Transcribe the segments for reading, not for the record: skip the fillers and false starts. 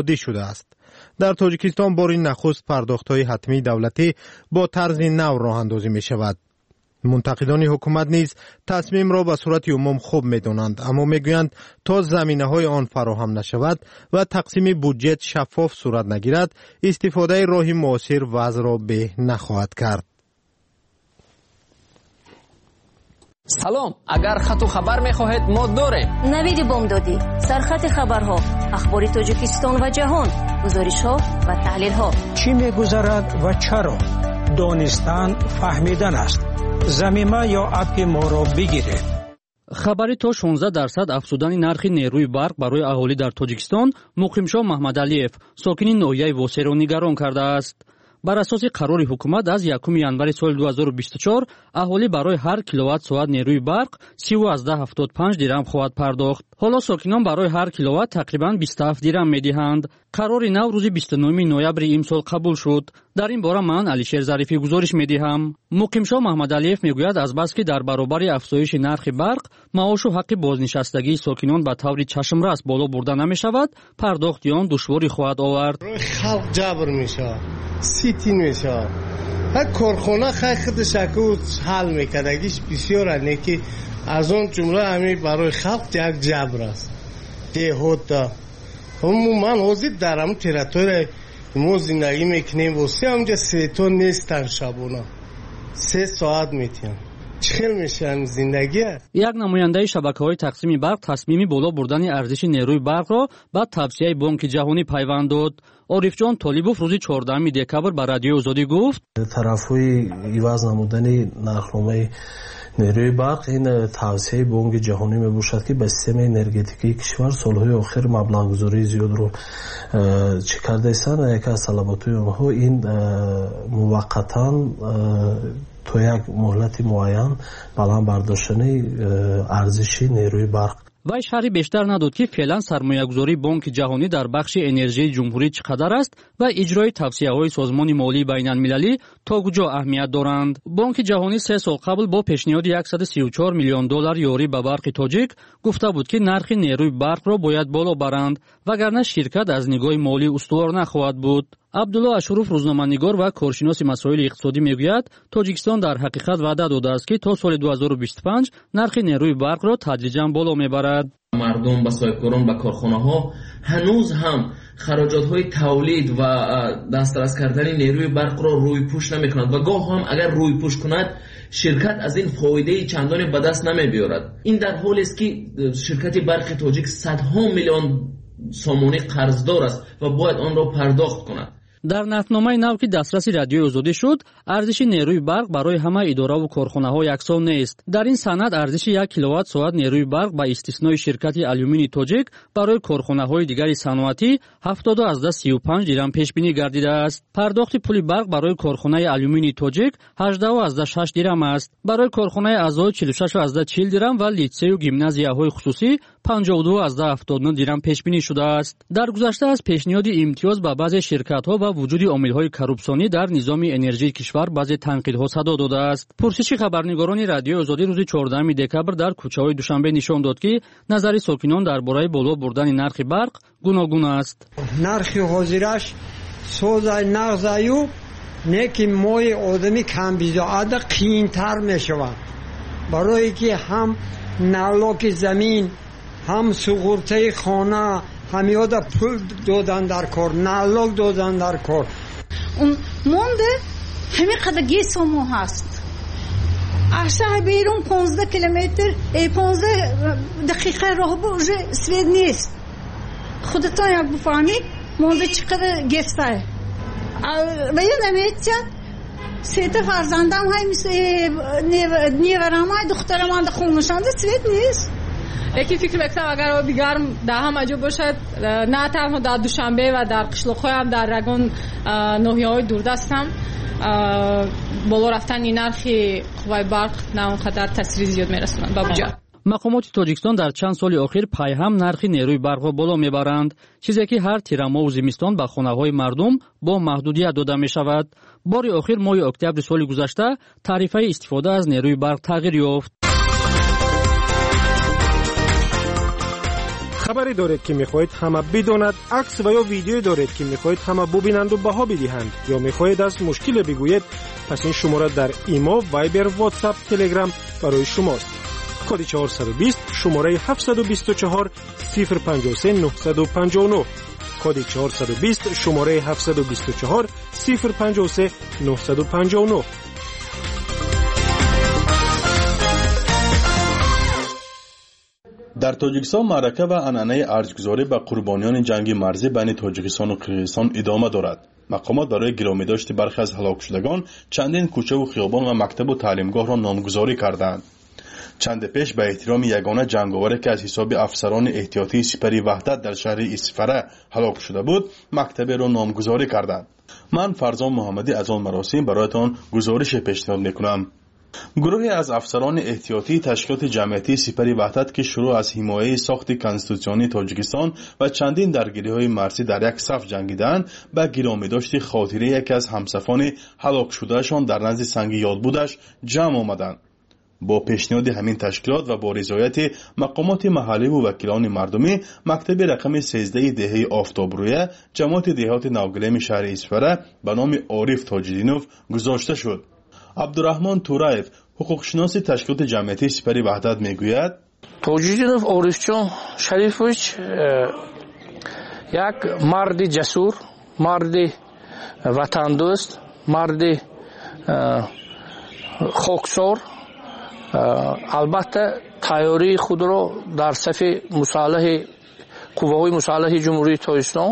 عادی شده است. در تاجیکستان بار نخست پرداخت‌های حتمی دولتی با طرز نو راه اندازی می شود. منتقدان حکومت نیز تصمیم را به صورت عموم خوب می‌دانند، اما می‌گویند تا زمینه‌های آن فراهم نشود و تقسیم بودجه شفاف صورت نگیرد، استفاده راه معاصر وضع را به نخواهد کرد. سلام، اگر خط و خبر می‌خواهید ما داریم. نوید بامدادی، سرخط خبرها، اخبار تاجیکستان و جهان، گزارش‌ها و تحلیل‌ها. چی می‌گذرد و چرا؟ دانستن فهمیدن است. زمینه یا اپ ما را بگیرید. خبری تا 16% افزودن نرخ نیروی برق برای اهالی در تاجیکستان مقیمشاه محمدعلیев ساکنی ناحیه واسه را نگران کرده است. بر اساس قرار حکومت از 1 январи соли 2024 اهالی برای هر کیلووات ساعت نیروی برق 13.75 درهم خواهد پرداخت. حالا ساکنان برای هر کیلووات تقریباً 27 درهم می‌دهند. قرار نو روز 29 نوامبر امسال قبول شد. در این باره من علیشیر ظریفی گزارش می‌دهم. مقیمشاه محمدعلیев میگوید از بس که در برابر افزایش نرخ برق معاش و حق بازنشستگی ساکنان به طور چشمرس بالا برده نمی‌شود، پرداخت آن دشواری خواهد آورد. خلق جبر میشه، سیتین میشه. هر کارخانه خودش اکو حل میکردگیش بسیار نیکی از اون جمله همین برای خلق یک جبر است. دهوتا من حاضر دارم تیراتور ما زندگی میکنیم واسه همجا 3 تا نیستن شبونه 3 ساعت میتیم چخیل میشه زندگی. یک نماینده شبکه‌های تقسیم برق تصمیم بالا بردن ارزش نیروی برق را با توصیه بانک جهانی پیوند داد. عارفجان طالبوف روز 14 دکبر به رادیو آزادی گفت طرفای عوض نمودن نرخنامه نیروی برق این توصیه بانک جهانی میباشد که به سیستم انرژتیکی کشور سالهای آخر مبلغ گذاری زیاد رو چه کرده ایستن. یکی از طلبات اونها این موقتا تو یک مهلت معین بلند برداشتن ارزش نیروی برق. وای شرحی بیشتر نداد که فعلا سرمایه‌گذاری بانک جهانی در بخش انرژی جمهوری چقدر است و اجرای توصیه‌های سازمان مالی بین‌المللی تا کجا اهمیت دارند. بانک جهانی 3 سال قبل با پیشنهاد 134 میلیون دلار یاری به برق تاجیک گفته بود که نرخ نیروی برق را باید بالا برند وگرنه شرکت از نگاه مالی استوار نخواهد بود. عبدالله اشروف روزنامه‌نگار و کارشناس مسائل اقتصادی میگوید تاجیکستان در حقیقت وعده داده است که تا سال 2025 نرخ نیروی برق را تدریجاً بالا میبرد. مردم به صاحبکاران به کارخانه‌ها هنوز هم خراجات‌های تولید و دسترس کردن نیروی برق را روی پوش نمی‌کنند و گاه هم اگر روی پوش کند شرکت از این فایده چندانی به دست نمی‌بیارد. این در حالی است که شرکت برق تاجیک صدها میلیون سامانه قرضدار است و باید آن را پرداخت کند. در نقدنامه نو که دسترسی رادیو آزادی شد، ارزش نیروی برق برای همه اداره و کارخانه‌ها یکسان نیست. در این سند ارزش 1 کیلووات ساعت نیروی برق با استثنای شرکت آلومینی تاجیک برای کارخانه‌های دیگر صنعتی 70.35 درهم پیش بینی گردیده است. پرداخت پول برق برای کارخانه آلومینی تاجیک 18.6 درهم است. برای کارخانه اعضای 46.40 درهم و لیسه و گیمنازیاهای خصوصی 52.79 درهم پیش بینی شده است. در گذشته از پیشنهاد امتیاز به بعضی شرکت‌ها و وجود عامل‌های کروپسیونی در نظام انرژی کشور بعضی تنقیدها صدا داده است. پرسش خبرنگاران رادیو آزادی روز 14 دکبر در کوچه‌های دوشنبه نشان داد که نظر ساکنان درباره بالا بردن نرخ برق گوناگون است. نرخ حاضرش سوزای نغزایو نیکی موی آدمی کم بیزاده قیمتر میشود برای که هم نالاک زمین هم سقورته خانه هم یاده پول دادن در کار نالاک دادن در کار اون مونده همین قدر گیسامو هست احسا بیرون 15 کیلومتر 15 دقیقه راه بوجه سوید نیست خودتان یک بفهمید مونده چقدر گسته و یه نمیتید 3 فرزندم های مثل نیورم های دخترم های خونشانده سوید نیست. یکی فکر میکنم اگر آبی گرم در همه جا باشد نه تنها در دوشنبه و در قشلاق‌های هم در رگان ناحیه‌های دوردست هم بالا رفتن این نرخ قوای برق نه اونقدر تاثیر زیاد میرسونند به بودجه. مقامات تاجیکستان در چند سال اخیر پیهم نرخ نیروی برق را بالا میبرند، چیزی که هر تیرماه و زمستان به خانه‌های مردم با محدودیت داده می شود. بار اخیر ماه اکتبر سال گذشته تعرفه استفاده از نیروی برق تغییر یافت. خبری دارید که میخواهید همه بداند، عکس و یا ویدیو دارید که میخواهید همه ببینند و بها بدهند، یا میخواهید از مشکل بگویید، پس این شماره در ایما، وایبر، واتساپ، تلگرام برای شماست. کد 420 شماره 724 053 959. کد 420 شماره 724 053 959. در تاجیکستان معرکه و عنعنه ارزگذاری به قربانیان جنگ مرزی بین تاجیکستان و قرقیزستان ادامه دارد. مقامات برای گرامی داشت برخی از هلاک شدگان چندین کوچه و خیابان و مکتب و تعلیمگاه را نامگذاری کردند. چند پیش به احترام یگانه جنگاوری که از حساب افسران احتیاطی سپری وحدت در شهر اسفره هلاک شده بود، مکتب را نامگذاری کردند. من فرزان محمدی از آن مراسم برایتان گزارش پیشنهاد میکنم. گروهی از افسران احتیاطی تشکیلات جمعیتی سپری وحدت که شروع از حمایه ساخت کنستیتوسیونی تاجیکستان و چندین درگیری‌های مرزی در یک صف جنگیدند، به گرامی داشت خاطره یکی از همسفران هلاک شدهشان در نزد سنگ یاد بودش جمع آمدند. با پیشنهاد همین تشکیلات و با رضایت مقامات محلی و وکیلان مردمی، مکتب رقم 13 دهه آفتابرویه جماعت دهات نوگلیم شهر اسفره به نام عارف تاجدینوف گذاشته شد. عبدالرحمن تورایف، حقوقشناس تشکیلات جمعیتی سپری وحدت میگوید: تاجدینوف عارفجان شریفویچ یک مرد جسور، مرد وطن دوست، مرد خاکسار، البته تیاری خود را در صف مسلح قواهای مسلح جمهوری تاجیکستان،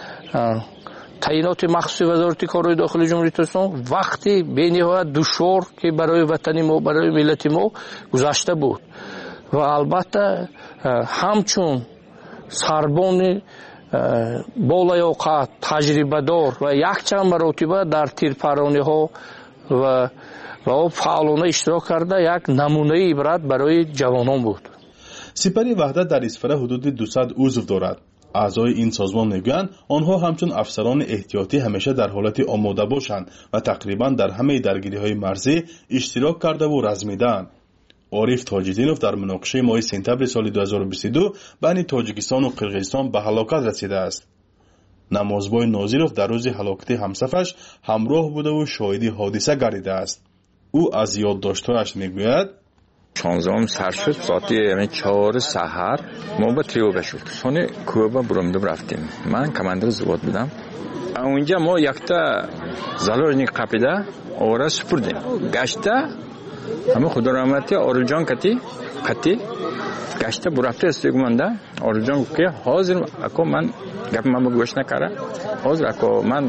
تعیینات مخصوص وزارت کارهای داخلی جمهوری تاجیکستان وقتی بین‌نهایت دشوار که برای وطن ما، برای ملت ما گذشته بود و البته همچون سربان بالیاقت، تجربه دار و یک چند مراتبه در تیرپرانی ها و فعالانه اشتراک کرده یک نمونه عبرت برای جوانان بود. سپری وحدت در اسفره حدود 200 عضو دارد. اعضای این سازمان میگویند آنها همچون افسران احتیاطی همیشه در حالت آماده باشند و تقریبا در همه درگیری‌های مرزی اشتراک کرده و رزمیدند. عارف تاجدینوف در مناقشه ماه سپتامبر سال 2022 بین تاجیکستان و قرقیزستان به هلاکت رسیده است. نمازبای نازیروف در روز هلاکت همسفرش همراه بوده و شاهد حادثه گردیده است. او از یادداشت‌هایش میگوید: 16 سر شد، ساعت 4 سحر ما با تریو شد. سونه کوبا برامدم رفتیم. من کماندر زواد بودم. اونجا ما یکتا زالورنی قپیده آوره سپردیم. گشته همه خدا رحمتی آرجان کتی گشته برفته استگمانده آرجان که حاضر اکو من گپ من گوش نکره، حاضر اکو من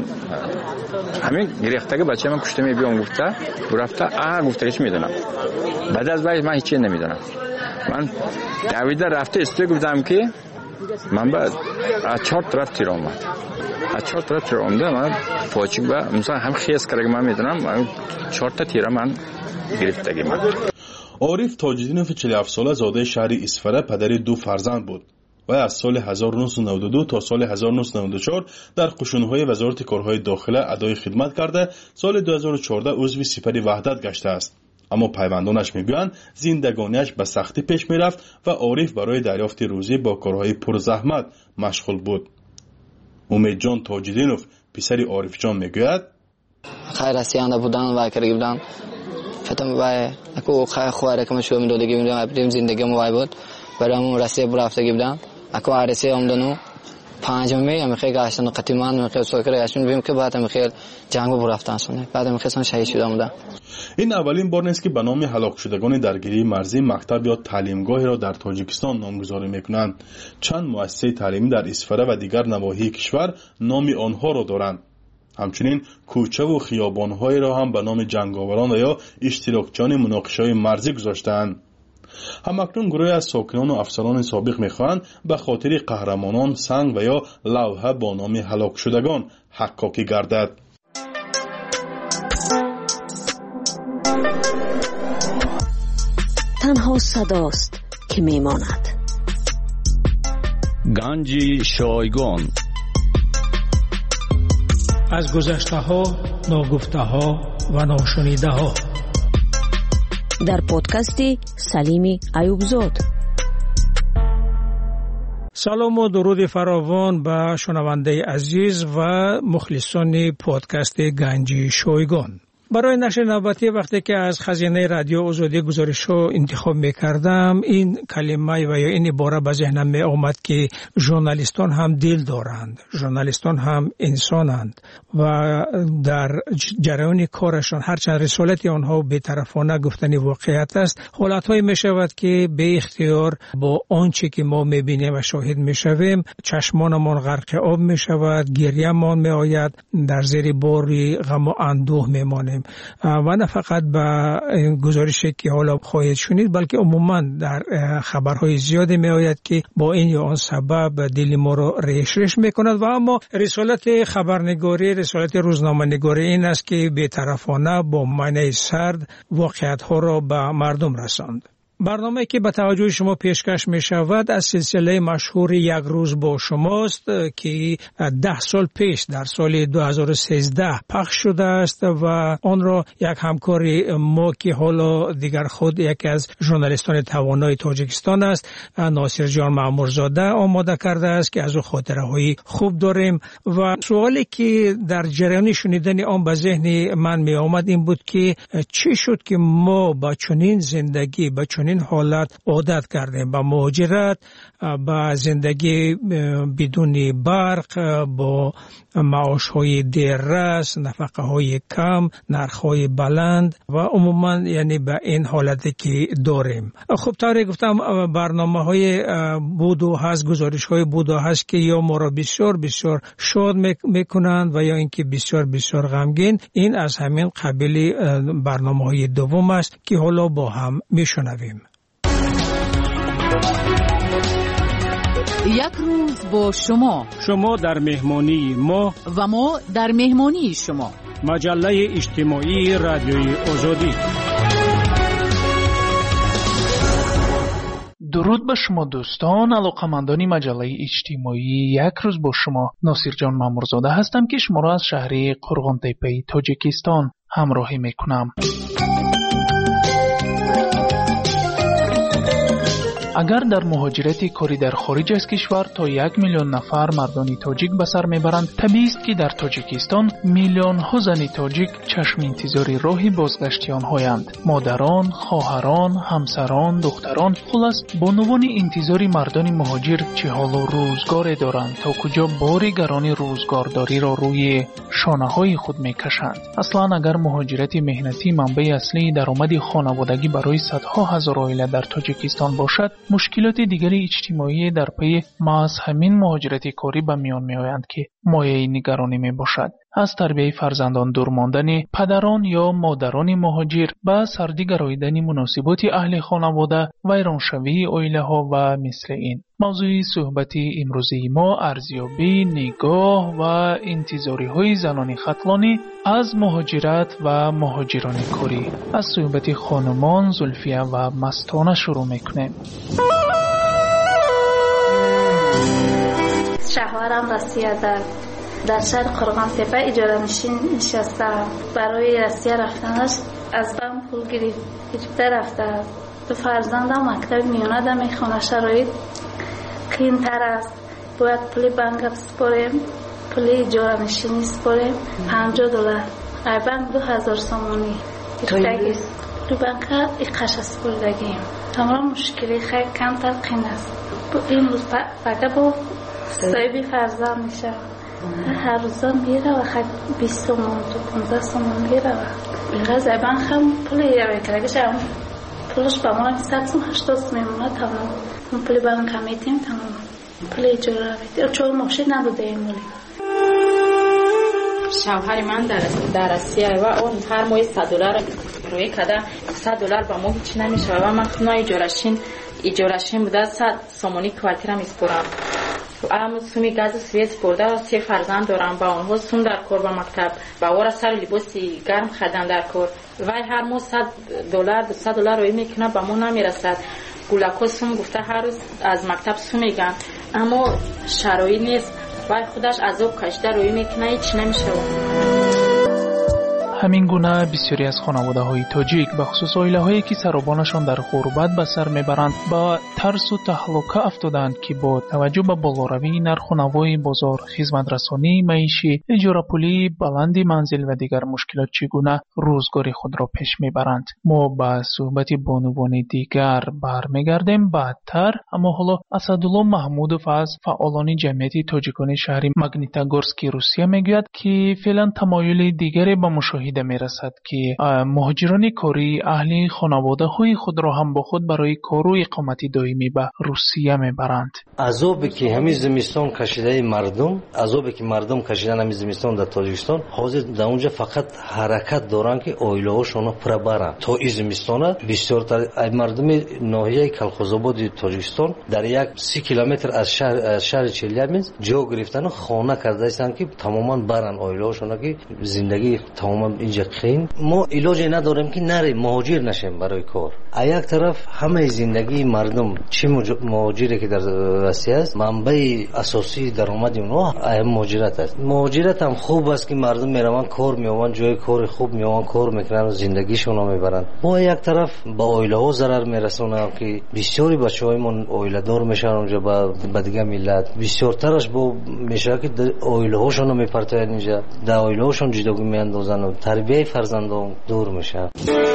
همین گریختگی بچه من کشته بیام گفته برفته گفته هیچ میدونم. بعد از بعد من هیچی نمیدونم. من دویده رفته استوی گفتم که من بعد از 4 طرف تیر آمد. از 4 طرف تیر آمده من پاچیک با مثلا هم خیس کرده من میدونم 4 تا تیر من گرفتگی من. عارف تاجدینوف 47 ساله زاده شهر اسفره پدر 2 فرزند بود و از سال 1992 تا سال 1994 در قشون‌های وزارت کارهای داخله ادای خدمت کرده. سال 2014 عضو سپری وحدت گشته است. اما پیوندانش میگویند زندگانیش به سختی پیش میرفت و عارف برای دریافت روزی با کارهای پرزحمت مشغول بود. امید جان تاجدینوف پسر عارف جان میگوید: خیر رسیانده بودن و کرده بودن فتم وای اكو خواره که شو میدادگی میدم اپریم زندگی موای بود برام رسیه برفتگی بودم اكو عرسی اومدنو پنجمی هم خیلی گاشتن قتیمان من خیلی سوکر گاشتن بیم که بعد هم خیلی جنگو برفتن شونه بعد هم خیلی شهید شدم بودم. این اولین بار نیست که به نام هلاک شدگان درگیری مرزی مکتب یا تعلیمگاهی را در تاجیکستان نامگذاری میکنند. چند مؤسسه تعلیمی در اسفره و دیگر نواحی کشور نام آنها را دارند. همچنین کوچه و خیابان‌های را هم به نام جنگاوران یا اشتراکچیان مناقشه‌های مرزی گذاشته‌اند. همکنون گروهی از ساکنان و افسران سابق می‌خواهند به خاطر قهرمانان سنگ و یا لوحه با نام هلاک شدگان حکاکی گردد. تنها صداست که میماند. گنج شایگان از گذشته ها، ناگفته ها و ناشنیده ها در پادکست سلیم ایوبزاد. سلام و درود فراوان به شنونده عزیز و مخلصان پادکست گنجی شایگان. برای نشر نوبتی وقتی که از خزینه رادیو آزادی گزارش‌ها انتخاب می‌کردم، این کلمه و یا این عبارت به ذهنم می آمد که ژورنالیستان هم دل دارند، ژورنالیستان هم انسانند و در جریان کارشان هرچند رسالت آنها بی‌طرفانه گفتن واقعیت است، حالت‌هایی می‌شود که به اختیار با آنچه که ما می‌بینیم و شاهد می‌شویم چشمانمان غرق آب می‌شود، گریه‌مان می‌آید، در زیر باری غم و اندوه می‌مانیم و نه فقط به گزارشی که حالا خواهید شنید بلکه عموما در خبرهای زیادی می آید که با این یا آن سبب دل ما را ریش می کند و اما رسالت خبرنگاری، رسالت روزنامه نگاری این است که بی‌طرفانه با معنی سرد واقعیت ها را به مردم رساند. برنامه که به توجه شما پیشکش می شود از سلسله مشهور یک روز با شماست که 10 سال پیش در سال 2013 پخش شده است و آن را یک همکار ما که حالا دیگر خود یکی از ژورنالیستان توانای تاجیکستان است، ناصر جان مامورزاده آماده کرده است که از او خاطره‌های خوب داریم و سوالی که در جریان شنیدن آن به ذهن من می آمد این بود که چی شد که ما با چنین زندگی با این حالت عادت کردیم، با مهاجرت، با زندگی بدون برق، با معاش‌های دیررس، نفقه‌های کم، نرخ‌های بلند و عموماً یعنی به این حالتی که داریم. خب طوری گفتم برنامه‌های بود و هست، گزارش‌های بود و هست که یا ما را بسیار بسیار شاد می‌کنند و یا اینکه بسیار بسیار غمگین. این از همین قبیل برنامه‌های دوم است که حالا با هم می‌شنویم. یک روز با شما در مهمانی ما و ما در مهمانی شما. مجله اجتماعی رادیوی آزادی. درود به شما دوستان، علاقمندان مجله اجتماعی یک روز با شما. ناصر جان مامورزاده هستم که شما را از شهر قرغان تپه تاجیکستان همراهی میکنم. اگر در مهاجرت کاری در خارج از کشور تا 1 میلیون نفر مردان تاجیک به سر میبرند، طبیعی است که در تاجیکستان میلیون ها زن تاجیک چشم انتظار راه بازگشت آنهایند. مادران، خواهران، همسران، دختران، خلاص با عنوان انتظار مردان مهاجر چه حال و روزگار دارند، تا کجا بار گران روزگارداری را روی شانه های خود میکشند. اصلا اگر مهاجرت مهنتی منبع اصلی درآمد خانوادگی برای صدها هزار عائله در تاجیکستان باشد، مشکلات دیگری اجتماعی در پی محض همین مهاجرت کاری به میان می آیند که مایه نگرانی می باشد. از تربیت فرزندان دور ماندن پدران یا مادران مهاجر به سردی گراییدن مناسبات اهل خانواده، ویرانشوی عائله ها و مثل این. موضوع صحبت امروزی ما ارزیابی نگاه و انتظاری های زنان خطلانی از مهاجرت و مهاجران کاری از صحبت خانمان زلفیه و مستانه شروع میکنیم. شوهرم روسیه در شهر قرغان تپه اجاره نشین نشسته. برای روسیه رفتنش از بانک پول گرفته رفته. دو فرزندم مکتب میانه ده میخونه. شرایط قیین تر است. باید پول بانک بسپاریم، پول اجاره نشینی سپاریم. $50 ای بانک 2000 سومانی گرفتگی. پول بانک اقش سپردگیم. تمام مشکلی خیلی کمتر قیین است. این روز فقط با صاحبی فرزند میشه. هر روزا میره و خیلی 20 تومن تو 15 تومن میره و بیغه زبان هم پولی یه بکرگش هم پولش با ما 180 میمونه. تمام اون پولی با من کمیتیم، تمام پولی اجاره بیدیم چون مخشید نبوده این مولی. شوهر من در روسیه و اون هر ماه $100 روی کده. $100 با ما هیچ نمیشه و من خونه اجارشین بوده 100 سومانی کوارتیرم اسپورم. اما سومی گاز سویت سپرده و 3 فرزند دارم. با اونها سوم در کار با مکتب و اورا سر لباسی گرم خدن در کار. وای هر ماه $100 $200 روی میکنه با ما نمیرسد. گولکو سوم گفته هر روز از مکتب سوم میگن اما شرایط نیست. وای خودش عذاب کشته روی میکنه هیچ نمیشه. همین گونه بسیاری از خانواده‌های تاجیک به خصوص عائله‌هایی که سربانشان در غربت به سر میبرند با ترس و تهلکه افتادند که با توجه به بالاروی نرخ و نوای بازار، خدمت‌رسانی معیشی، اجاره پولی، بلندی منزل و دیگر مشکلات چگونه روزگاری خود را پیش میبرند. ما با صحبت بانوان دیگر برمیگردیم بعدتر، اما حالا اسدالله محمودوف از فعالان جمعیت تاجیکان شهر ماگنیتogorsk روسیه میگوید که فعلا تمایل دیگری به مشاهده میرسد که مهاجران کاری اهل خانواده های خود را هم با خود برای کار و اقامت دائمی به روسیه میبرند. عذابی که همین زمستان کشیده مردم، عذابی که مردم کشیدن همین زمستان در تاجیکستان، حاضر در اونجا فقط حرکت دارن که عائله‌هاشون رو برن. تا این زمستان بسیار مردم ناحیه کلخوزآباد تاجیکستان در یک 30 کیلومتر از شهر چلیابینسک جا گرفتن، خانه کرده هستند که تماما برن عائله‌هاشون که زندگی تماما اینجا خین. ما علاجی نداریم که نریم مهاجر نشیم برای کار. یک طرف همه زندگی مردم چه مهاجری که در روسیه است، منبع اساسی درآمد اونها مهاجرت است. مهاجرت هم خوب است که مردم میروند کار میآورند، جای کار خوب میآورند، کار میکنن و زندگیشون رو میبرند. ما یک طرف با عائله‌ها ضرر میرسونه که بسیاری بچه‌هایمون عائله دار میشن اونجا با دیگه ملت، بسیارترش با میشه که عائله‌هاشون رو میپرتاین اینجا، در عائله‌هاشون جداگی میاندازن و تربیت فرزندان دور میشن.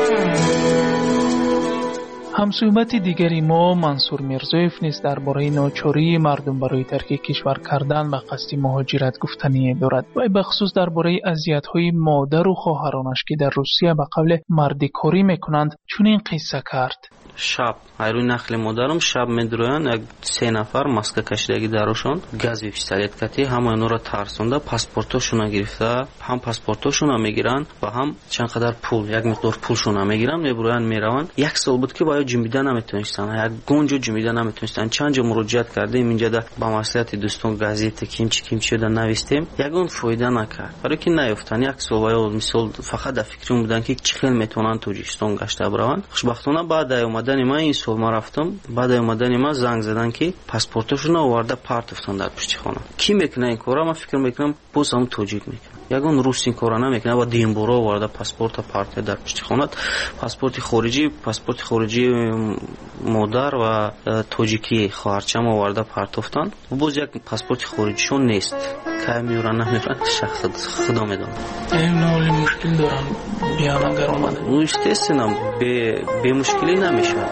همصحبت دیگری ما منصور میرزایف نیز درباره ناچاری مردم برای ترک کشور کردن به قصد مهاجرت گفتنی دارد و به خصوص درباره اذیت‌های مادر و خواهرانش که در روسیه به قبل مردی کاری میکنند چون این قصه کرد. شب айрӯи нақли модарам шаб медуроянд, як 3 нафар маска кашидаги дарошон газ пистолет кати ҳама инора тарсонда паспортошона гирифта, ҳам паспортошона мегиранд ва ҳам чанд қадар пул, як миқдор пулшона мегиранд, мебуроянд мераванд. як сол буд ки бо ё ҷумида наметонистанд, як гонҷо ҷумида наметонистанд. чанд ҷо муроҷиат кардем инҷада ба маслиҳати дӯстон газета кимчи шуда навистем, ягон фоида накард, барои ки наёфтанд. як сол ва ё мисол фақат дар фикри он буданд ки чӣ хел метавонанд тоҷикистон гашта бираванд. хушбахтона баъд омадани ман ин сол ман рафтам, баъд омадани ман занг задан ки паспортошона оварда партофтан дар пушти хона. ки мекуна ин кора? ман фикр мекунам боз ҳам тоҷик мекунад. ягон рус ин кора намекунад ва динбора оварда паспорта партия дар пушти хона. паспорти хориҷи модар ва тоҷики хоҳарчам оварда партофтан. боз як паспорти хориҷишон нест. кай меёран намеёран худо медонад. ноли мушкил доран биён агар омада. ну естественно бемушкилӣ намешавад.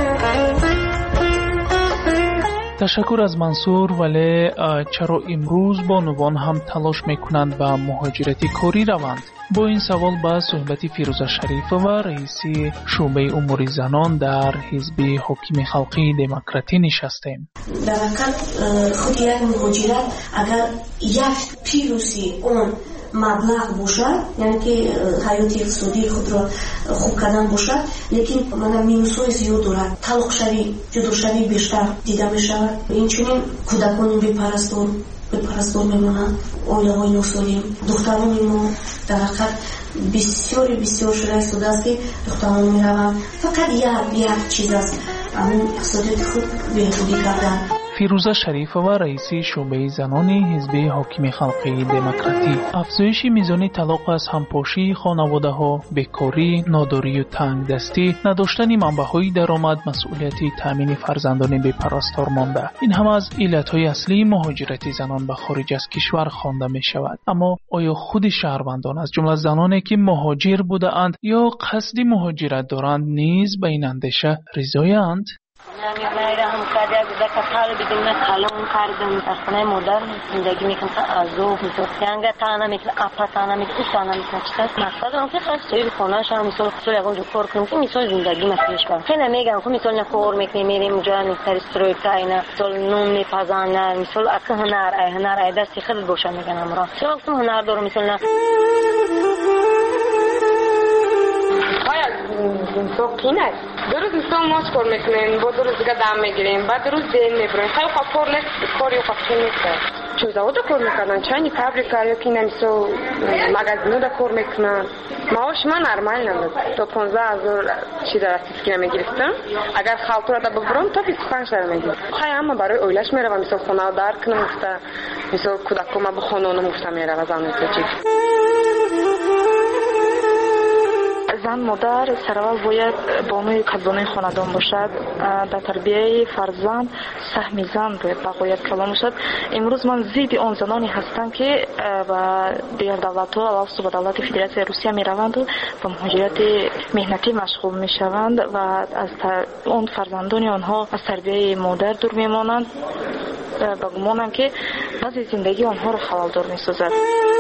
تشکر از منصور. ولی چرا امروز بانوان هم تلاش میکنند به مهاجرت کاری روند؟ با این سوال با صحبت فیروزه شریفه و رئیسی شعبه امور زنان در حزب حاکم خلقی دموکراتی نشستیم. در واقع خود یک مهاجرت اگر یک پیروزی اون مبلغ باشد، یعنی که حیات اقتصادی خود را خوب کردن باشد، لیکن من مینوس‌های زیاد دارد. طلاق شوی، جدا شوی بیشتر دیده می شود. این چنین کودکان بی‌پرستار میمانند، عائله‌های ناسالم، دختران ما در حقیقت بسیار شده است که دختران میروند فقط یک چیز است، همین اقتصادیات خود بهبودی کردن. فیروزه شریفه و رئیسی شعبه زنان حزب حاکم خلقی دموکراتی. افزایش میزان طلاق از همپاشی خانواده‌ها، بیکاری، ناداری و تنگدستی، نداشتن منبع‌های درآمد، مسئولیت تامین فرزندان بی‌پرستار مانده، این هم از علت‌های اصلی مهاجرت زنان به خارج از کشور خوانده می‌شود. اما آیا خود شهروندان از جمله زنانی که مهاجر بوده‌اند یا قصد مهاجرت دارند نیز به این اندیشه رضایند؟ نمیرم کاری از کار بدون کلام کردم در خانه مادر زندگی میکنم عذاب میشه. یعنی تنها میکنم آپارتمان میکنم تنها میکنم چطور؟ مثلا اون که خیلی خونه شام مثلا خیلی اونجا کار کنم که مثلا زندگی مسئولیش کنم. خیلی نمیگم که مثلا نکار میکنیم میریم اونجا میستری استروی کاینا مثلا نون میپزنن مثلا اصلا هنر دستی خیلی باشه میکنم را. مثلا اصلا هنر دارم مثلا سوقینه دو روز مثلا ماچ کار میکنیم با دو روز دیگه دم میگیریم بعد دو روز دین میبریم خیلی خوب کار نیست کاری خوب نیست چون زود کار میکنن چانی فابریکا یا کی نمیسو مغازه دا کار میکنن معاش من نرمال نمیاد تا 15000 چی در اسکیم میگرفتم اگر خالطور دا ببرم تا 25000 میگیرم خیلی اما برای اویلش میروم مثلا خونه دار کنم مثلا کودکم به خانوم گفتم میروم زن تو چی زن مادر سرول باید بانوی کدبانوی خاندان باشد. در تربیه فرزند سهم زن باید بقایت کلام باشد. امروز من ضد آن زنانی هستم که با دیگر دولت‌ها علاوه بر دولت فدراسیون روسیه میروند و به مهاجرت مهنتی مشغول میشوند و از اون فرزندان آنها از تربیه مادر دور میمانند و گمانم که بعضی زندگی آنها را خلال‌دار می‌سازد.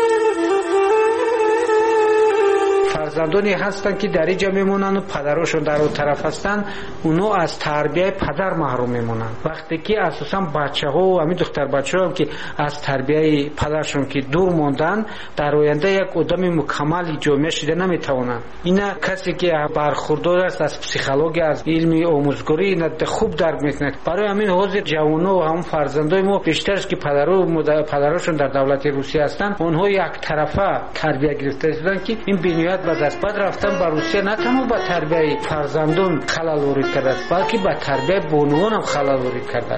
فرزندانی هستند که در اینجا میمونن و پدرشون در اون طرف هستن، اونو از تربیه پدر محروم میمونن. وقتی که اساسا بچه‌ها و همین دختر بچه‌ها هم که از تربیه پدرشون که دور موندن، در آینده یک آدم مکمل جامعه شده نمیتونن. اینا کسی که برخوردار است از پسیکولوژی، از علم آموزگاری، اینا خوب درک میکنه. برای همین حاضر جوونا و هم فرزندای ما بیشتر از که پدرشون در دولت روسیه هستن، اونها یک طرفه تربیه گرفته شدن که این بنیاد و دست بعد رفتن به روسیه نه تنها به تربیه فرزندان خلل وارد کرده، بلکه به تربیه بانوان هم خلل وارد کرده.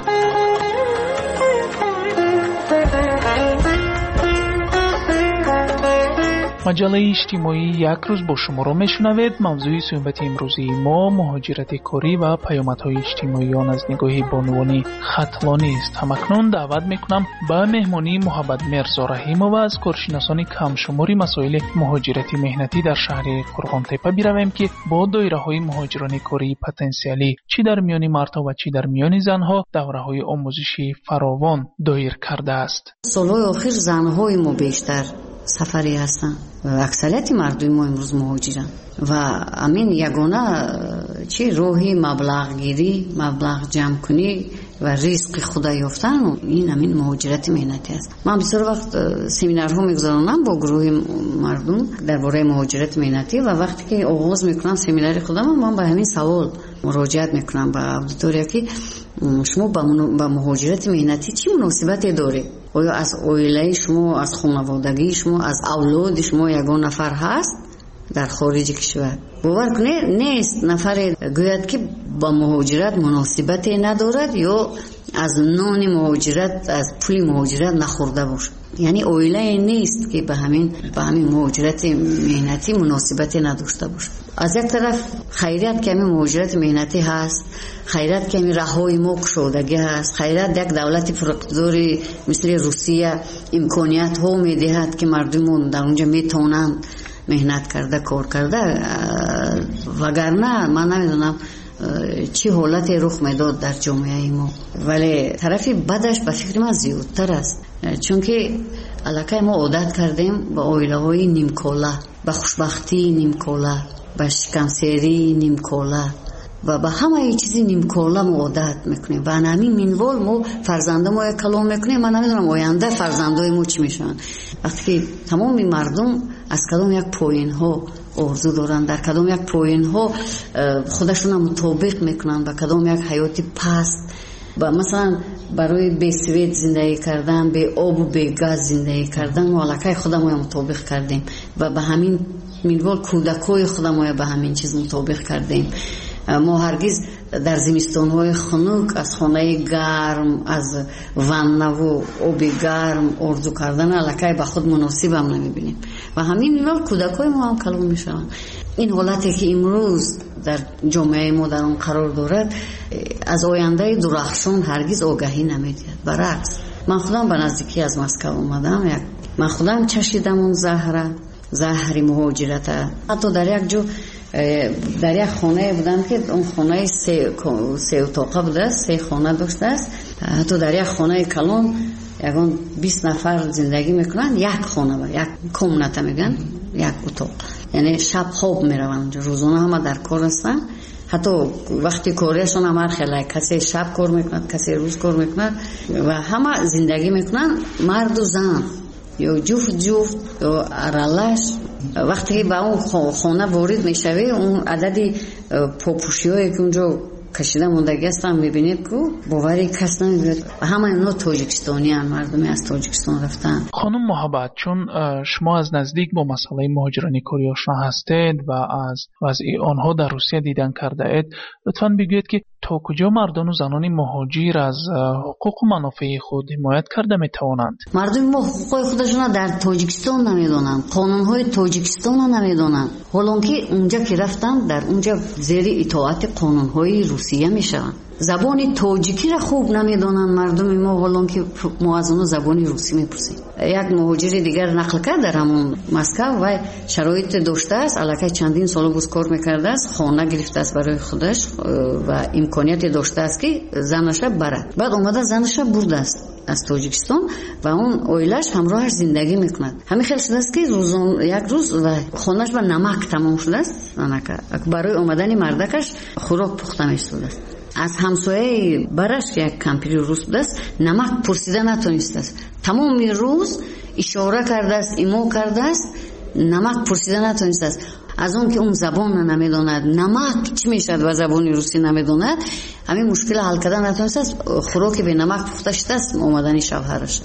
مجله اجتماعی یک روز با شما را میشنوید. موضوع صحبت امروزی ما مهاجرت کاری و پیامدهای اجتماعی آن از نگاه بانوان خطلانی است. همکنون دعوت میکنم به مهمانی محمد مرزا رحیموف از کارشناسان کم شماری مسائل مهاجرت مهنتی در شهر قرغانتپه برویم که با دایره های مهاجران کاری پتانسیلی چی در میان مردها و چی در میان زنها دوره های آموزشی فراوان دایر کرده است. سالهای آخر زنهای ما بیشتر سفری هستن و اکثریت مردم ما امروز مهاجرن و همین یگانه چی روحی مبلغ گیری، مبلغ جمع کنی و رزق خدا یافتن و این همین مهاجرت مهنتی است. من بسیار وقت سمینارها میگذارم با گروه مردم درباره مهاجرت مهنتی و وقتی که آغاز میکنم سمینار خودم من به همین سوال مراجعت میکنم به اودیتوریا که شما با مهاجرت مهنتی چی مناسبتی داره؟ آیا از عائله شما، از خانوادگی شما، از اولاد شما یگان نفر هست در خارج کشور؟ باور کنید نیست نفر گوید که با مهاجرت مناسبتی ندارد یا از نان مهاجرت، از پول مهاجرت نخورده باشه. یعنی عائله نیست که به همین مهاجرت مهنتی مناسبتی نداشته باشه. از یک طرف خیریت که همین مهاجرت مهنتی هست، خیریت که همین راههای ما گشودگی هست، خیریت یک دولت پراقتداری مثل روسیه امکانیت ها میدهد که مردم در اونجا میتونند مهنت کرده، کار کرده. وگرنه من نمیدونم چی حالتی رخ میداد در جامعه ما. ولی طرفی بدش به فکر من زیادتر است، چون که علاقه ما عادت کردیم به عائله های نیمکاله، به خوشبختی نیمکاله، به شکمسیری نیمکاله و به همه چیزی نیمکاله ما عادت میکنیم و همین منوال ما فرزنده ما کلام میکنیم. من نمیدونم آینده فرزندای ما چی میشن وقتی که تمام مردم از کدام یک پایین ها آرزو دارن، در کدام یک پایین ها خودشون مطابق میکنن با کدام یک حیاتی پست، و مثلا برای به سوید زندگی کردن، به آب و به گاز زندگی کردن ما علاقه خودمون مطابق کردیم و به همین منوال کودکای خودمون به همین چیز مطابق کردیم. ما هرگز در زمستان‌های خنک از خانه گرم، از وانه و آب گرم آرزو کردن علاقه به خود مناسب هم نمی‌بینیم و همین منوال کودکای ما هم کلام میشن. این حالتی که امروز در جامعه ما در اون قرار دارد از آینده درخشان هرگز آگاهی نمیدهد. برعکس من خودم به نزدیکی از مسکو اومدم، من خودم چشیدم اون زهر مهاجرت. حتی در یک جو در یک خانه بودم که اون خانه سه اتاقه بوده، سه خانه داشته است. حتی در یک خانه کلان یکان 20 نفر زندگی میکنن، یک خانه یک کمنته میگن، یک اتاق. یعنی شب خواب میرون، روزانه همه در کار هستن. حتی وقتی کاریشون هم خیلی کسی شب کار میکنن، کسی روز کار میکنن و همه زندگی میکنن، مرد و زن یا جفت یا ارالش. وقتی که با اون خانه وارد میشوی اون عددی پاپوشی هایی که اونجا کشیده موندگی هستن. میبینید که باوری کس نمیبینید. همه اینا تاجیکستانی هستند، مردمی از تاجیکستان رفتن. خانم محبت، چون شما از نزدیک با مسئله مهاجران کردی آشنا هستید و از وضع آنها در روسیه دیدن کرده اید، لطفاً بگویید که تا کجا مردان و زنان مهاجر از حقوق و منافع خود حمایت کرده میتوانند؟ مردم ما حقوق خودشون در تاجیکستان نمیدونن، قانونهای تاجیکستان نمیدونن، حالانکه اونجا که رفتن در اونجا زیر اطاعت قانونهای روسیه میشن. زبان تاجیکی را خوب نمیدونن مردم ما، حالانکه ما از اون زبان روسی میپرسیم. یک مهاجر دیگر نقل کرد در همون مسکو و شرایط داشته است، الکی چندین سال بود کار میکرده است، خانه گرفته است برای خودش و امکانیت داشته است که زنش برد. بعد اومده زنش برده است از تاجیکستان و اون اویلش همراهش زندگی میکند. همین خیلی شده است که یک روز و خانهش با نمک تمام شده است، برای اومدن مردکش خوراک پخته میشده است. از همسایه برش که یک کمپیری روس بوده است نمک پرسیده نتونسته است. تمام روز اشاره کرده است، ایمو کرده است، نمک پرسیده نتونسته است. از اون که اون زبان نمیدوند، نمک چی میشد و زبان روسی نمیدوند، همین مشکل حل کردن نتونسته است. خوراک به نمک پخته شده است اومدن شوهرش.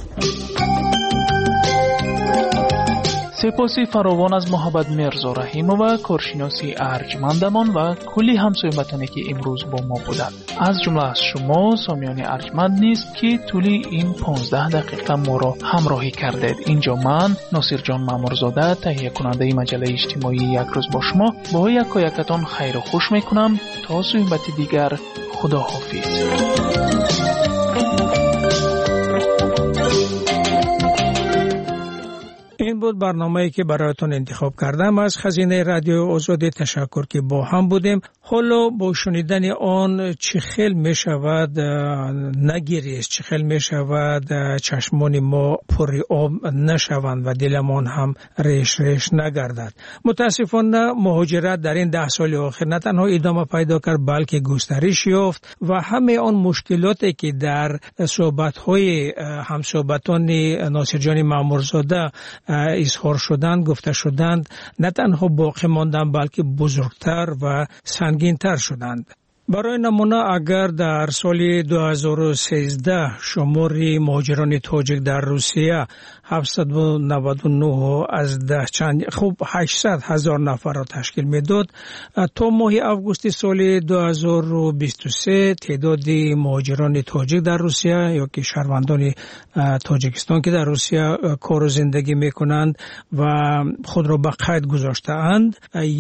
سپاسی فراوان از محبت مرزا رحیمова، کارشناسی ارجمندمان و کلی همسایه وطنی که امروز با ما بودند. از جمله از شما سامیان ارجمند نیست که طولی این 15 دقیقه ما را همراهی کردید. اینجا من ناصر جان مامورزاده تهیه کننده مجله اجتماعی یک روز با شما با یکایکتان خیر و خوش میکنم. تا صحبت دیگر، خدا حافظ. این بود برنامه‌ای که برایتون انتخاب کردم. از خزینه رادیو آزادی تشکر که با هم بودیم. حالا با شنیدن آن چه خیل می شود نگیریست، چه خیل می شود چشمان ما پر آب نشوند و دلمان هم ریش نگردد. متاسفانه مهاجرت در این 10 سال اخیر نه تنها ادامه پیدا کرد بلکه گسترش یافت و همه آن مشکلاتی که در صحبت‌های همصحبتان ناصر جان مامورزاده اظهار شدند، گفته شدند، نه تنها باقی ماندند بلکه بزرگتر و سنگین‌تر شدند. برای نمونه اگر در سال 2013 شمار مهاجران تاجیک در روسیه 799 از ده چند 800,000 نفر را تشکیل میداد، تا ماه آگوست سال 2023 تعداد مهاجران تاجیک در روسیه یا که شهروندان تاجیکستان که در روسیه کار و زندگی میکنند و خود را به قید گذاشته اند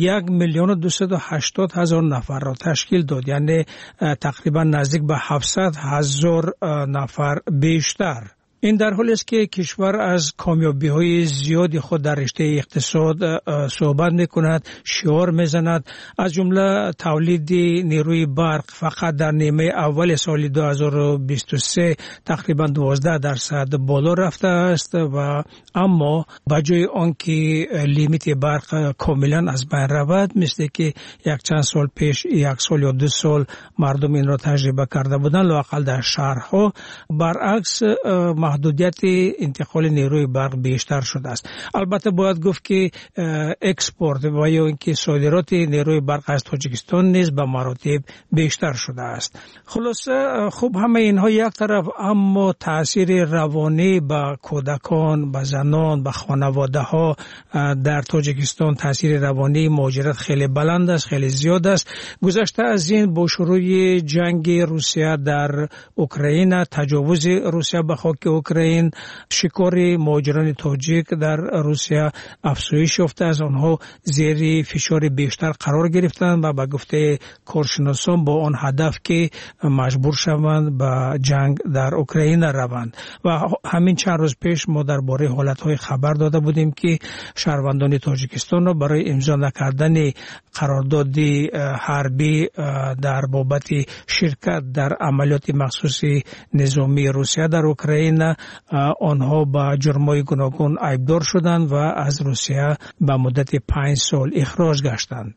1,280,000 نفر را تشکیل داد، یعنی تقریبا نزدیک به 700,000 نفر بیشتر. این در حالی است که کشور از کامیابی‌های زیادی خود در رشته اقتصاد صحبت می‌کند، شعار می‌زند، از جمله تولید نیروی برق فقط در نیمه اول سال 2023 تقریبا 12% بالا رفته است و اما بجای آنکه لیمیت برق کاملا از بین رود، مثل که یک چند سال پیش 1 سال یا 2 سال مردم این را تجربه کرده بودند، لااقل در شهرها، برعکس محدودیت انتقال نیروی برق بیشتر شده است. البته باید گفت که اکسپورت و یا اینکه صادرات نیروی برق از تاجیکستان نیز به مراتب بیشتر شده است. خلاصه خوب همه اینها یک طرف، اما تاثیر روانی به کودکان، به زنان، به خانواده ها در تاجیکستان تاثیر روانی مهاجرت خیلی بلند است، خیلی زیاد است. گذشته از این با شروع جنگ روسیه در اوکراین، تجاوز روسیه به خاک اوکراین، شکار مهاجران تاجیک در روسیه افزایش یافته، از آنها زیر فشار بیشتر قرار گرفتند و به گفته کارشناسان با آن هدف که مجبور شوند به جنگ در اوکراین روند. و همین چند روز پیش ما درباره حالت‌های خبر داده بودیم که شهروندان تاجیکستان را برای امضا نکردن قرارداد حربی در بابت شرکت در عملیات مخصوص نظامی روسیه در اوکراین آنها با جرم‌های گوناگون عیبدار شدند و از روسیه به مدت 5 سال اخراج گشتند.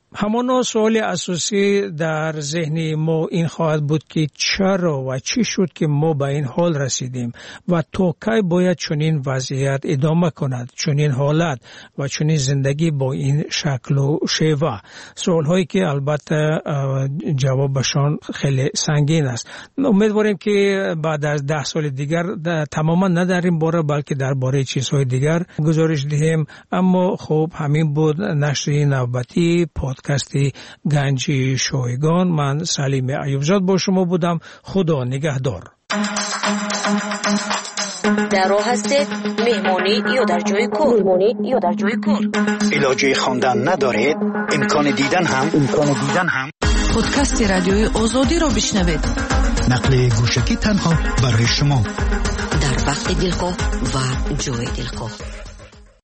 همانا سوال اساسی در ذهن ما این خواهد بود که چرا و چی شد که ما به این حال رسیدیم و تا کی باید چنین وضعیت ادامه کند، چنین حالت و چنین زندگی با این شکل و شیوه. سوال هایی که البته جوابشان خیلی سنگین است. امیدواریم که بعد از 10 سال دیگر تماما نه در این باره بلکه درباره چیزهای دیگر گزارش دهیم. اما خب همین بود نشر نوبتی پادکست گنجی شایگان. من سلیم ایوبزاد با شما بودم. خدا نگهدار. در راه هستید مهمانی یا در جای کار؟ علاجه خواندن ندارید؟ امکان دیدن هم پادکست رادیوی آزادی را بشنوید. نقل گوشکی تنها برای شما در وقت دلخواه و جای دلخواه.